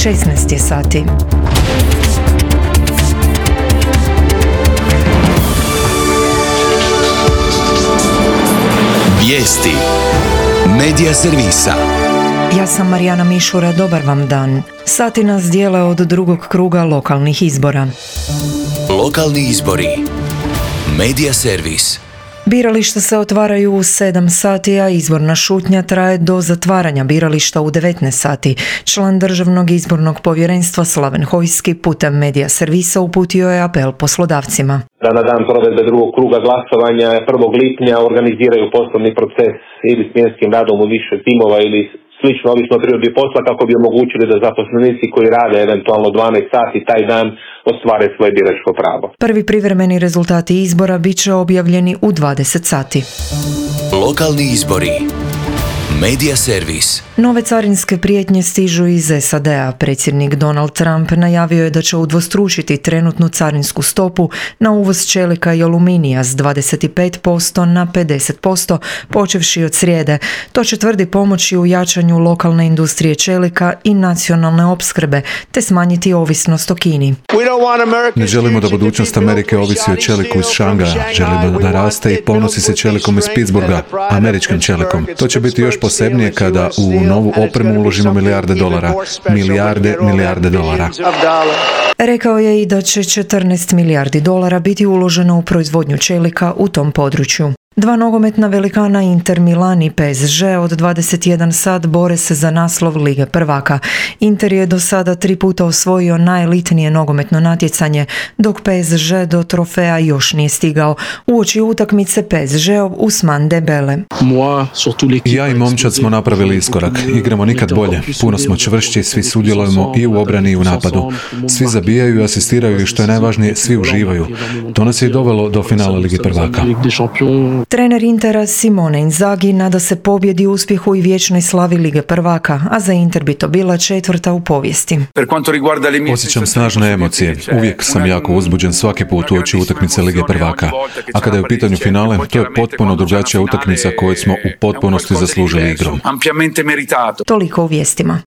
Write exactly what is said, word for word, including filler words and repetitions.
šesnaest je sati. Vijesti Medija servisa. Ja sam Marijana Mišura, dobar vam dan. Sati nas dijele od drugog kruga lokalnih izbora. Lokalni izbori. Medija servis. Birališta se otvaraju u sedam sati, a izborna šutnja traje do zatvaranja birališta u devetnaest sati. Član Državnog izbornog povjerenstva Slaven Hojski putem Medija servisa uputio je apel poslodavcima. Da na dan provedbe drugog kruga glasovanja prvog lipnja organiziraju poslovni proces ili smjenskim radom u više timova ili slično, ovisno o prirodi posla, kako bi omogućili da zaposlenici koji rade eventualno dvanaest sati taj dan ostvare svoje biračko pravo. Prvi privremeni rezultati izbora bit će objavljeni u dvadeset sati. Lokalni izbori. Medija servis. Nove carinske prijetnje stižu iz S A D-a. Predsjednik Donald Trump najavio je da će udvostručiti trenutnu carinsku stopu na uvoz čelika i aluminija s dvadeset pet posto na pedeset posto počevši od srijede. To će, tvrdi, pomoći u jačanju lokalne industrije čelika i nacionalne opskrbe, te smanjiti ovisnost o Kini. Ne želimo da budućnost Amerike ovisi o čeliku iz Šangaja. Želimo da raste i ponosi se čelikom iz Pittsburgha, američkim čelikom. To će biti još posebnije kada u novu opremu uložimo milijarde dolara. Milijarde, milijarde dolara. Rekao je i da će četrnaest milijardi dolara biti uloženo u proizvodnju čelika u tom području. Dva nogometna velikana Inter Milan i P S G od dvadeset jedan sat bore se za naslov Lige prvaka. Inter je do sada tri puta osvojio najelitnije nogometno natjecanje, dok P S G do trofeja još nije stigao. Uoči utakmice P S G-ov Ousmane Dembele. Ja i momčad smo napravili iskorak. Igramo nikad bolje. Puno smo čvršći, svi sudjelujemo i u obrani i u napadu. Svi zabijaju i asistiraju i što je najvažnije, svi uživaju. To nas je i dovelo do finala Lige prvaka. Trener Intera Simone Inzaghi nada se pobjedi i uspjehu i vječnoj slavi Lige prvaka, a za Inter bi to bila četvrta u povijesti. Osjećam snažne emocije. Uvijek sam jako uzbuđen svaki put uoči utakmice Lige prvaka. A kada je u pitanju finale, to je potpuno drugačija utakmica koju smo u potpunosti zaslužili igrom. Toliko u vijestima.